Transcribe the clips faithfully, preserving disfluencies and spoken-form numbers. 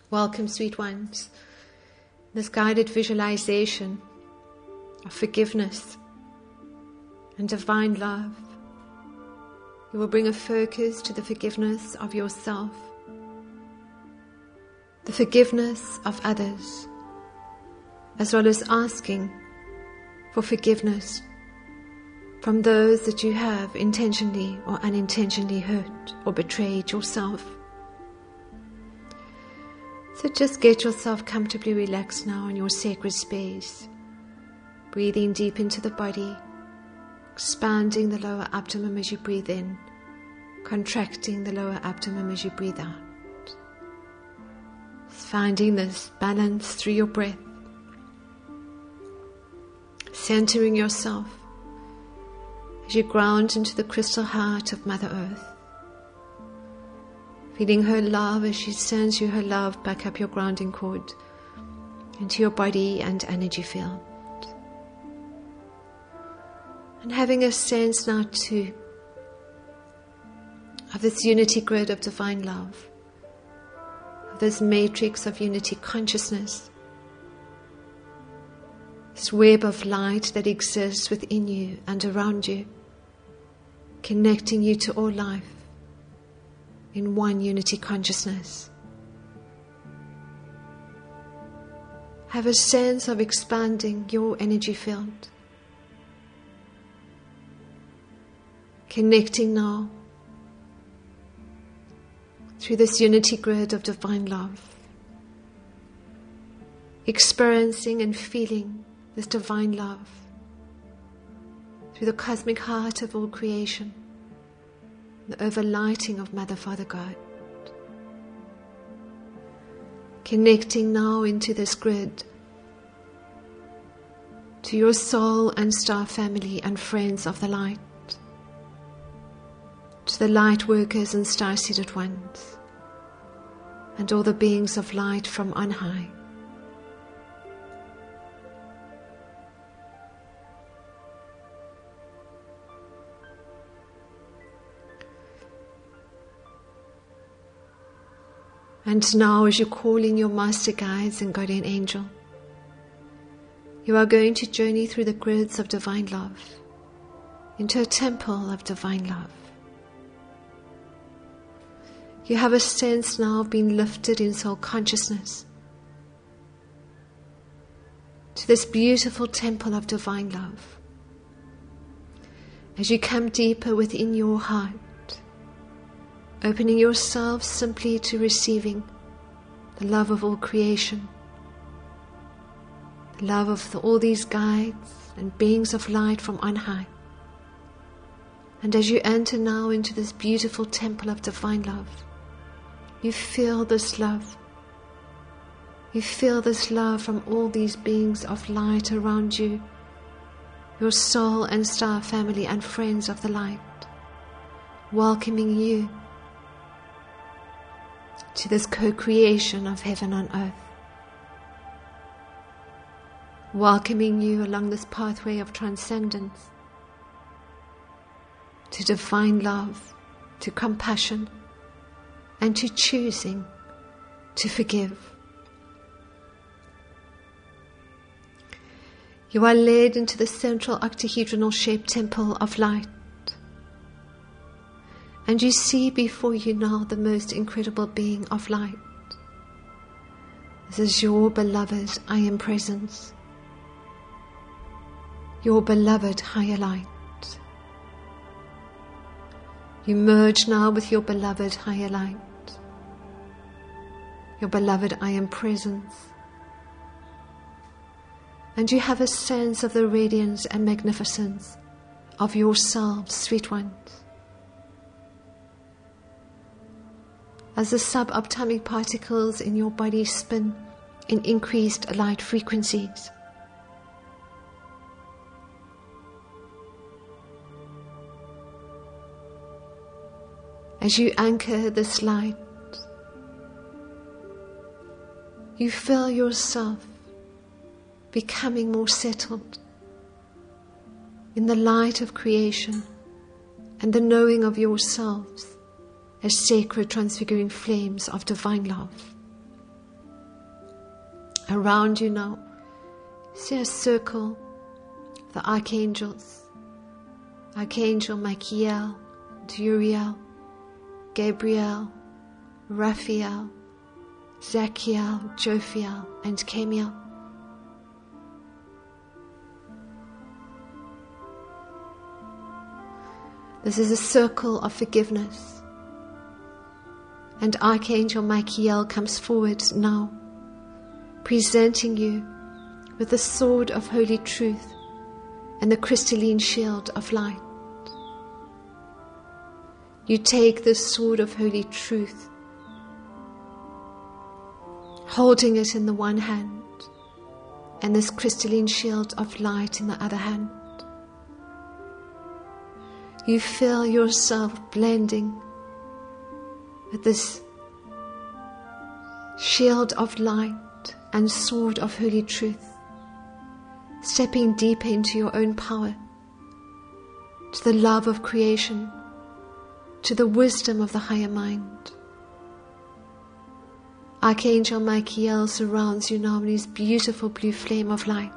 Welcome, sweet ones. This guided visualization of forgiveness and divine love. You will bring a focus to the forgiveness of yourself, the forgiveness of others, as well as asking for forgiveness from those that you have intentionally or unintentionally hurt or betrayed yourself. So just get yourself comfortably relaxed now in your sacred space, breathing deep into the body, expanding the lower abdomen as you breathe in, contracting the lower abdomen as you breathe out. Finding this balance through your breath, centering yourself as you ground into the crystal heart of Mother Earth, feeling her love as she sends you her love back up your grounding cord into your body and energy field. And having a sense now too of this unity grid of divine love, of this matrix of unity consciousness, this web of light that exists within you and around you, connecting you to all life in one unity consciousness. Have a sense of expanding your energy field, connecting now through this unity grid of divine love, experiencing and feeling this divine love through the cosmic heart of all creation, the overlighting of Mother, Father, God. Connecting now into this grid to your soul and star family and friends of the light, to the light workers and star-seated ones, and all the beings of light from on high. And now, as you call in your master guides and guardian angel, you are going to journey through the grids of divine love into a temple of divine love. You have a sense now of being lifted in soul consciousness to this beautiful temple of divine love. As you come deeper within your heart, opening yourself simply to receiving the love of all creation, the love of the, all these guides and beings of light from on high. And as you enter now into this beautiful temple of divine love, you feel this love. You feel this love from all these beings of light around you, your soul and star family and friends of the light, welcoming you to this co-creation of heaven on earth, welcoming you along this pathway of transcendence to divine love, to compassion, and to choosing to forgive. You are led into the central octahedronal shaped temple of light, and you see before you now the most incredible being of light. This is your beloved I Am Presence, your beloved higher light. You merge now with your beloved higher light, your beloved I Am Presence, and you have a sense of the radiance and magnificence of yourselves, sweet ones. As the subatomic particles in your body spin in increased light frequencies, as you anchor this light, you feel yourself becoming more settled in the light of creation and the knowing of yourselves as sacred transfiguring flames of divine love. Around you now, see a circle of the archangels. Archangel Michael, Uriel, Gabriel, Raphael, Zachiel, Jophiel, and Chemiel. This is a circle of forgiveness. And Archangel Michael comes forward now, presenting you with the sword of holy truth and the crystalline shield of light. You take this sword of holy truth, holding it in the one hand, and this crystalline shield of light in the other hand. You feel yourself blending with this shield of light and sword of holy truth, stepping deeper into your own power, to the love of creation, to the wisdom of the higher mind. Archangel Michael surrounds you now in his beautiful blue flame of light.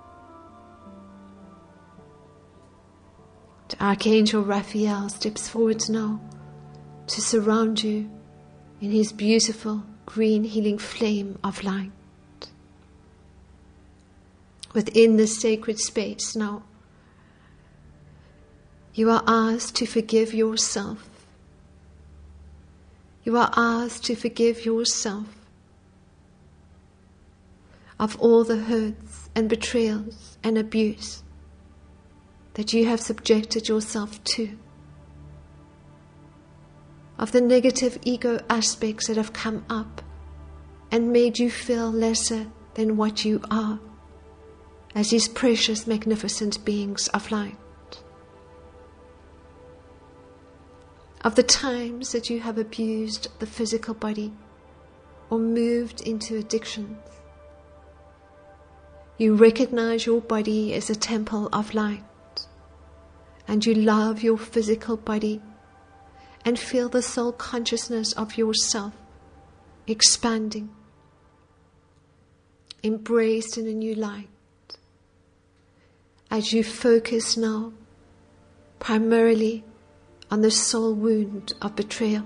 The Archangel Raphael steps forward now to surround you in his beautiful green healing flame of light. Within this sacred space now, you are asked to forgive yourself. You are asked to forgive yourself of all the hurts and betrayals and abuse that you have subjected yourself to, of the negative ego aspects that have come up and made you feel lesser than what you are as these precious, magnificent beings of light. Of the times that you have abused the physical body or moved into addictions. You recognize your body as a temple of light, and you love your physical body and feel the soul consciousness of yourself expanding, embraced in a new light. As you focus now primarily on the soul wound of betrayal.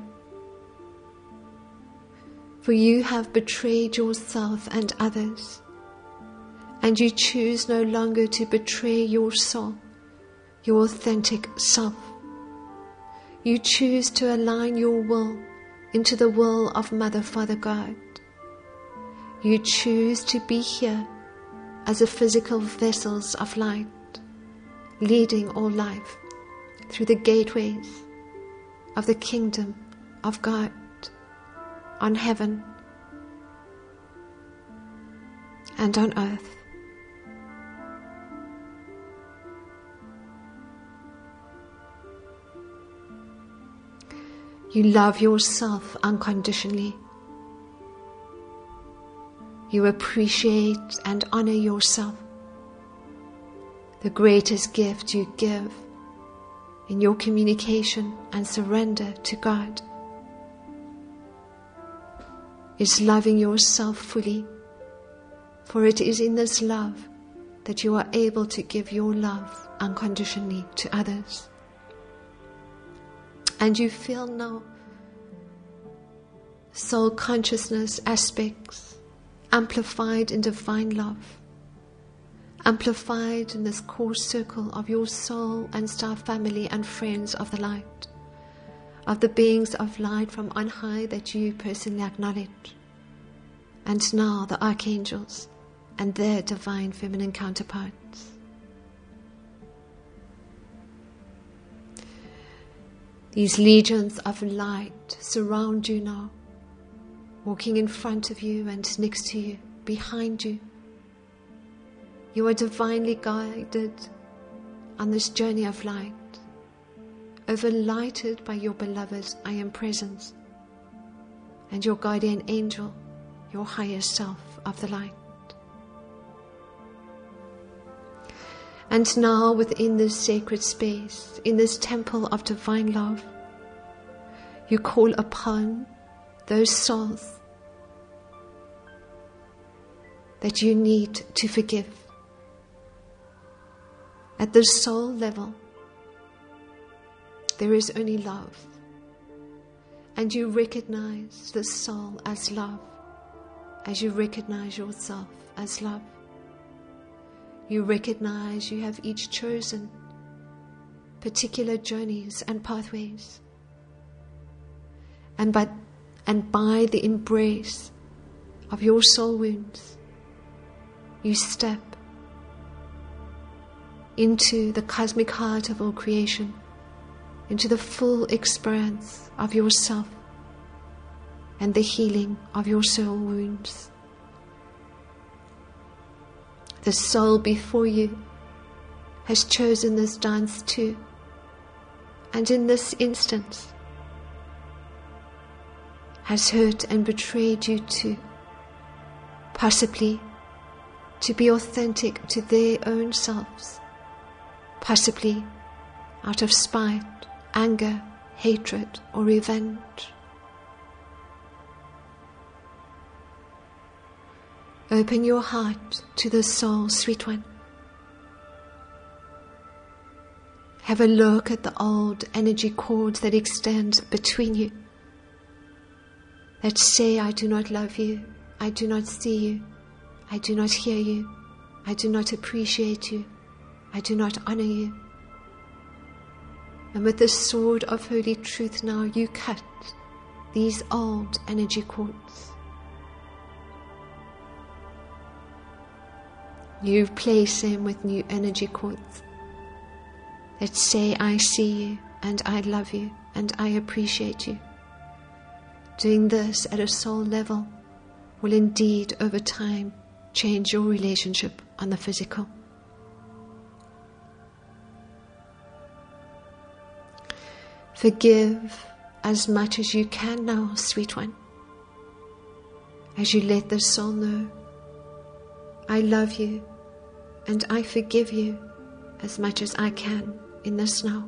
For you have betrayed yourself and others, and you choose no longer to betray your soul, your authentic self. You choose to align your will into the will of Mother, Father, God. You choose to be here as a physical vessels of light, leading all life through the gateways of the kingdom of God on heaven and on earth. You love yourself unconditionally. You appreciate and honor yourself. The greatest gift you give in your communication and surrender to God is loving yourself fully, for it is in this love that you are able to give your love unconditionally to others. And you feel now soul consciousness aspects amplified in divine love, amplified in this core circle of your soul and star family and friends of the light, of the beings of light from on high that you personally acknowledge, and now the archangels and their divine feminine counterparts. These legions of light surround you now, walking in front of you and next to you, behind you. You are divinely guided on this journey of light, overlighted by your beloved I Am Presence and your guardian angel, your higher self of the light. And now within this sacred space, in this temple of divine love, you call upon those souls that you need to forgive. At the soul level, there is only love. And you recognize the soul as love, as you recognize yourself as love. You recognize you have each chosen particular journeys and pathways. And by, and by the embrace of your soul wounds, you step into the cosmic heart of all creation, into the full experience of yourself and the healing of your soul wounds. The soul before you has chosen this dance too, and in this instance has hurt and betrayed you too, possibly to be authentic to their own selves, possibly out of spite, anger, hatred, or revenge. Open your heart to the soul, sweet one. Have a look at the old energy cords that extend between you, that say, I do not love you, I do not see you, I do not hear you, I do not appreciate you, I do not honor you. And with the sword of holy truth now you cut these old energy cords. You replace them with new energy cords that say, I see you, and I love you, and I appreciate you. Doing this at a soul level will indeed, over time, change your relationship on the physical. Forgive as much as you can now, sweet one, as you let the soul know, I love you and I forgive you as much as I can in this now.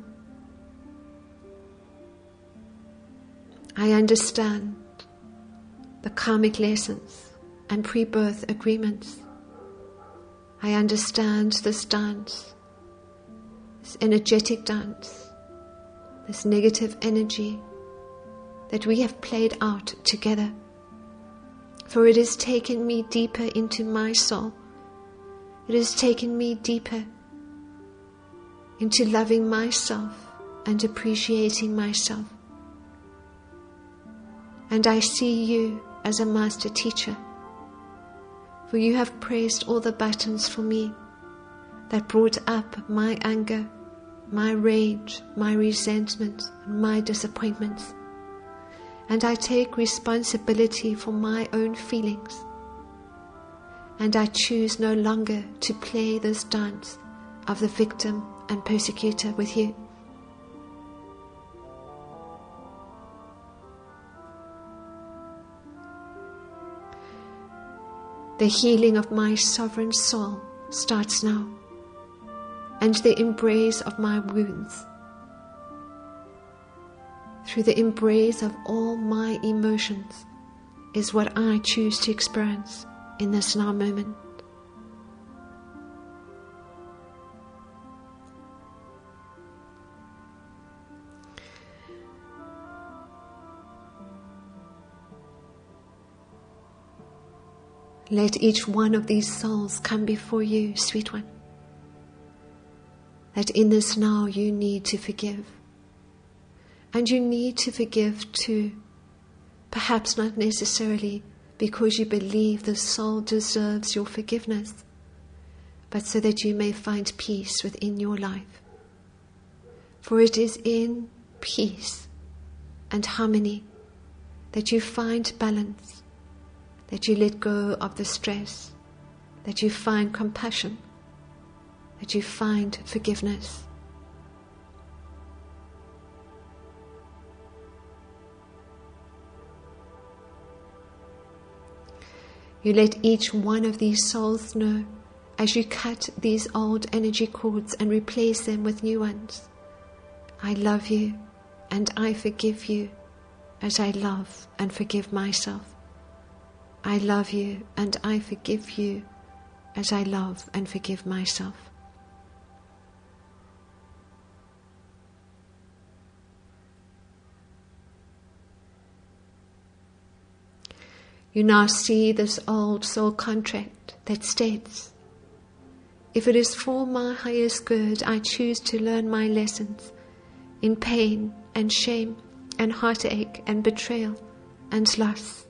I understand the karmic lessons and pre-birth agreements. I understand this dance, this energetic dance, this negative energy that we have played out together. For it has taken me deeper into my soul. It has taken me deeper into loving myself and appreciating myself. And I see you as a master teacher, for you have pressed all the buttons for me that brought up my anger, my rage, my resentment, and my disappointments. And I take responsibility for my own feelings. And I choose no longer to play this dance of the victim and persecutor with you. The healing of my sovereign soul starts now, and the embrace of my wounds, through the embrace of all my emotions, is what I choose to experience in this now moment. Let each one of these souls come before you, sweet one, that in this now you need to forgive. And you need to forgive too, perhaps not necessarily because you believe the soul deserves your forgiveness, but so that you may find peace within your life. For it is in peace and harmony that you find balance, that you let go of the stress, that you find compassion, that you find forgiveness. You let each one of these souls know, as you cut these old energy cords and replace them with new ones, I love you and I forgive you as I love and forgive myself. I love you and I forgive you as I love and forgive myself. You now see this old soul contract that states, if it is for my highest good, I choose to learn my lessons in pain and shame and heartache and betrayal and loss.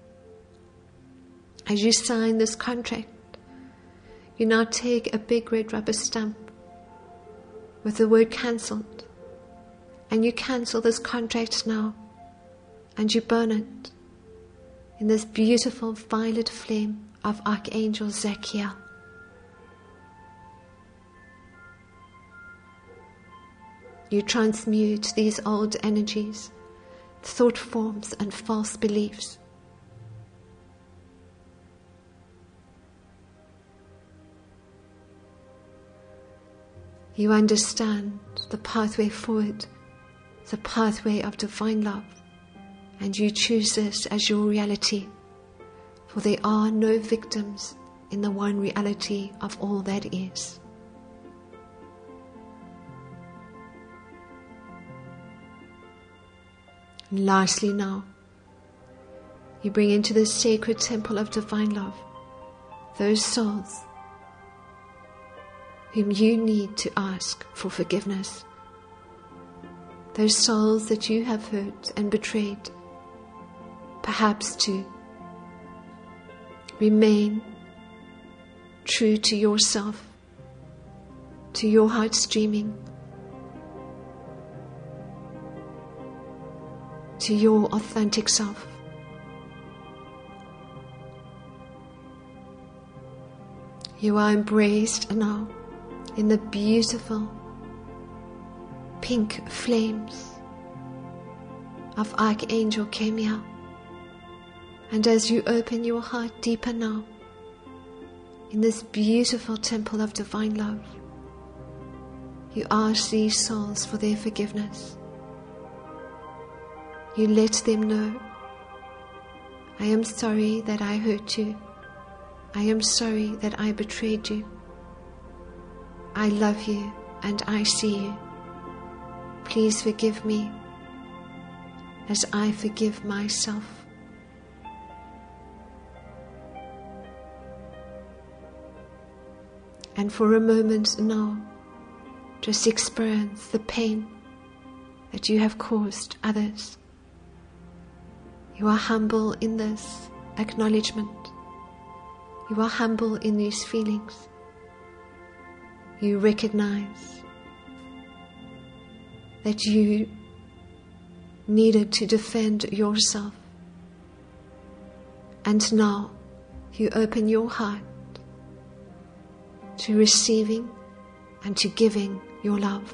As you sign this contract, you now take a big red rubber stamp with the word cancelled, and you cancel this contract now, and you burn it in this beautiful violet flame of Archangel Zachiel. You transmute these old energies, thought forms and false beliefs. You understand the pathway forward, the pathway of divine love, and you choose this as your reality, for there are no victims in the one reality of all that is. And lastly now, you bring into the sacred temple of divine love those souls whom you need to ask for forgiveness, those souls that you have hurt and betrayed, perhaps to remain true to yourself, to your heart's dreaming, to your authentic self. You are embraced now in the beautiful pink flames of Archangel Chamuel. And as you open your heart deeper now, in this beautiful temple of divine love, you ask these souls for their forgiveness. You let them know, I am sorry that I hurt you. I am sorry that I betrayed you. I love you and I see you. Please forgive me as I forgive myself. And for a moment now, just experience the pain that you have caused others. You are humble in this acknowledgement. You are humble in these feelings. You recognize that you needed to defend yourself. And now you open your heart to receiving and to giving your love.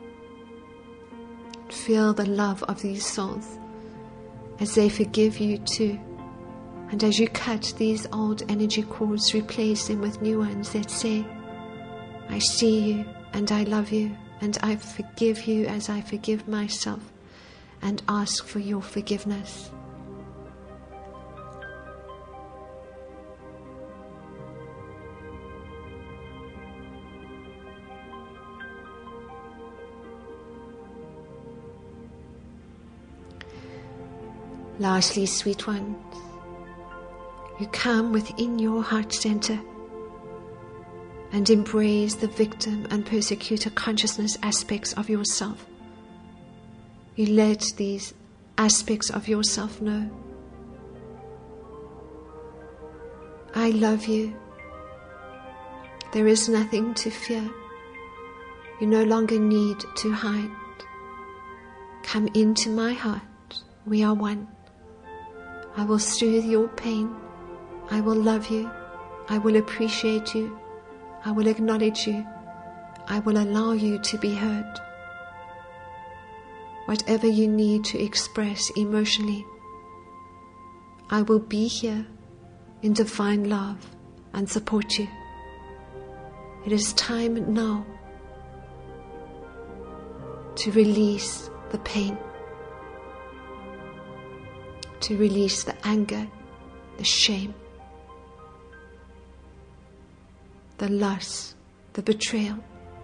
Feel the love of these souls as they forgive you too. And as you cut these old energy cords, replace them with new ones that say, I see you and I love you and I forgive you as I forgive myself, and ask for your forgiveness. Lastly, sweet ones, you come within your heart center and embrace the victim and persecutor consciousness aspects of yourself. You let these aspects of yourself know, I love you. There is nothing to fear. You no longer need to hide. Come into my heart. We are one. I will soothe your pain. I will love you. I will appreciate you. I will acknowledge you. I will allow you to be heard. Whatever you need to express emotionally, I will be here in divine love and support you. It is time now to release the pain, to release the anger the shame, the loss, the betrayal.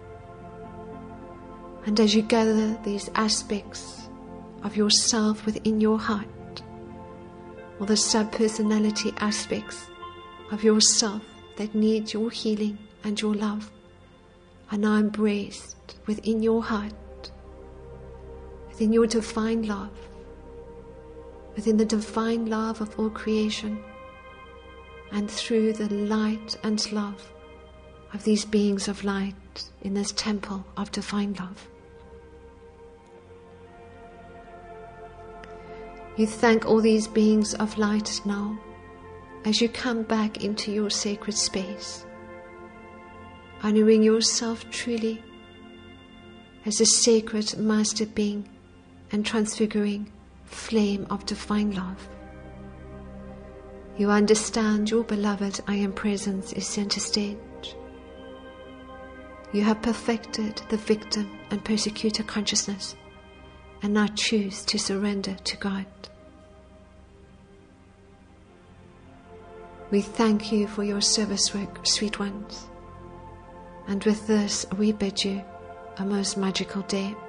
And as you gather these aspects of yourself within your heart, or the sub-personality aspects of yourself that need your healing and your love, are now embraced within your heart, within your divine love, within the divine love of all creation, and through the light and love of these beings of light in this temple of divine love. You thank all these beings of light now as you come back into your sacred space, honoring yourself truly as a sacred master being and transfiguring flame of divine love. You understand your beloved I Am Presence is center stage. You have perfected the victim and persecutor consciousness and now choose to surrender to God. We thank you for your service work, sweet ones, and with this we bid you a most magical day.